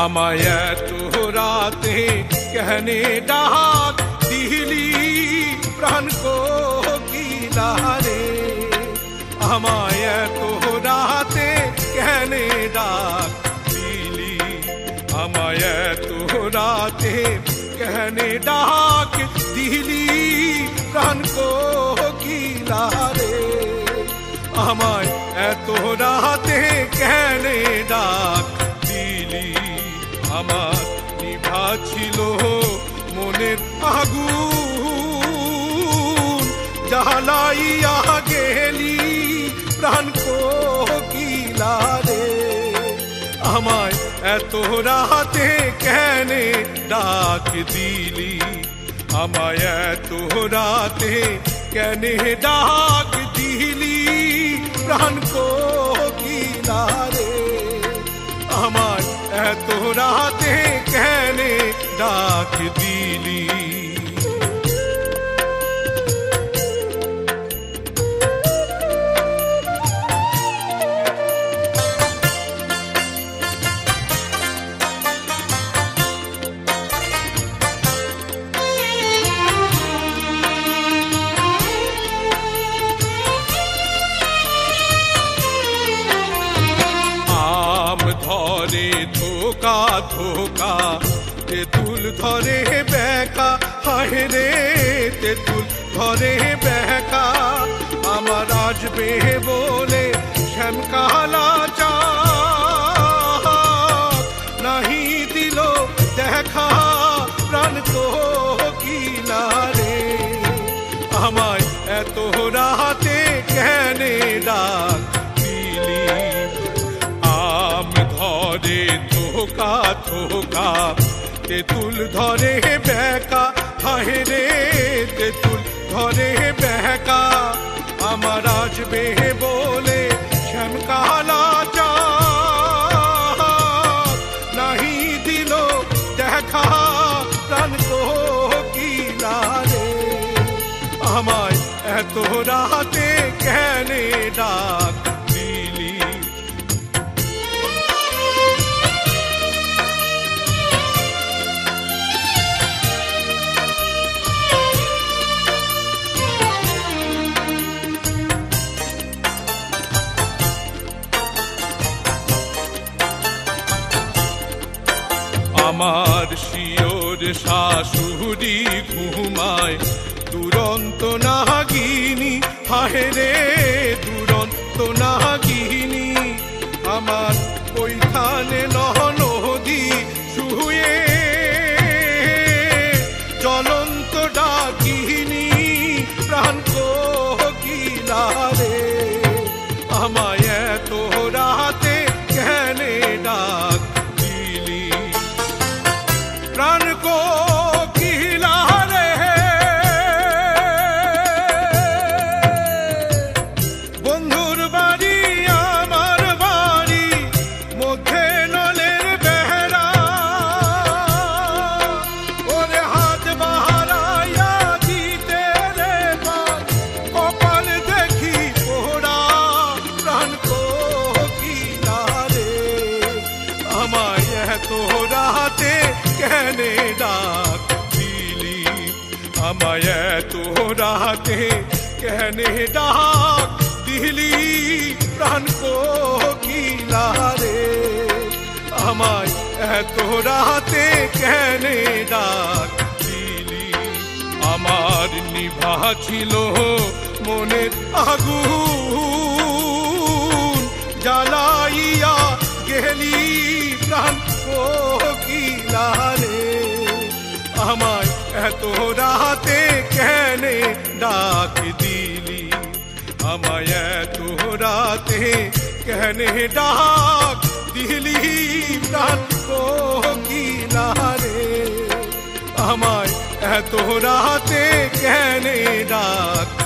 আমায় এত রাতে कहने डाक दिली प्राण को कोकिला रे আমায় এত রাতে कहने डाक दिली আমায় এত রাতে कहने डाक दिली प्राण को कोकिला रे আমায় এত রাতে कहने डाक दिली আমার নিভা ছিল মনের আগুন জ্বালাইয়া গেলি প্রাণ কোকিলা রে আমায় এত রাতে কেনে ডাক দিলি আমায় এত রাতে কেনে ডাক দিলি প্রাণ কোকিলা রে আমায় এত রাতে কেনে ডাক দিলি ধরে ধোকা ধোকা তেঁতুল ধরে বেকা হায় রে তেঁতুল ধরে বেকা আমার আসবে বলে শ্যামকালা চাঁদ নাহি দিল দেখা প্রাণ কোকিলা রে আমায় এত রাতে কেনে ডাক দিলি ধরে ধোকা ধোকা তেঁতুল ধরে বেকা হায় রে তেঁতুল ধরে বেকা আমার আসবে বলে শ্যামকালা চাঁদ নাহি দিল দেখা প্রাণ কোকিলা রে আমায় এত রাতে কেনে ডাক দিলি আমার শিওর শাশুড়ি ঘুমায় দুরন্ত নাগিনী হায় রে দুরন্ত নাগিনী আমার ওইখানে নদী শুয়ে জ্বলন্ত ডাকিনী প্রাণ কোকিলা রে আমায় এত রাতে কেনে ডাক প্রাণ কোকিলা রে বন্ধুর বাড়ি আমার বাড়ি মধ্যে নলের বেহরা ওরে হাত বাড়াইয়া দিতে রে কপাল দেখি পোড়া প্রাণ কোকিলা রে আমায় এত রাতে কেনে ডাক দিলি আমায় এত রাতে কেনে ডাক দিলি প্রাণ কোকিলা রে আমায় এত রাতে কেনে ডাক দিলি আমার নিভা ছিল মনের আগুন জ্বালাইয়া গেলি প্রাণ কোকিলা রে আমায় এত রাতে কেনে ডাক দিলি আমায় এত রাতে কেনে ডাক দিলি প্রাণ কোকিলা রে আমায় এত রাতে কেনে ডাক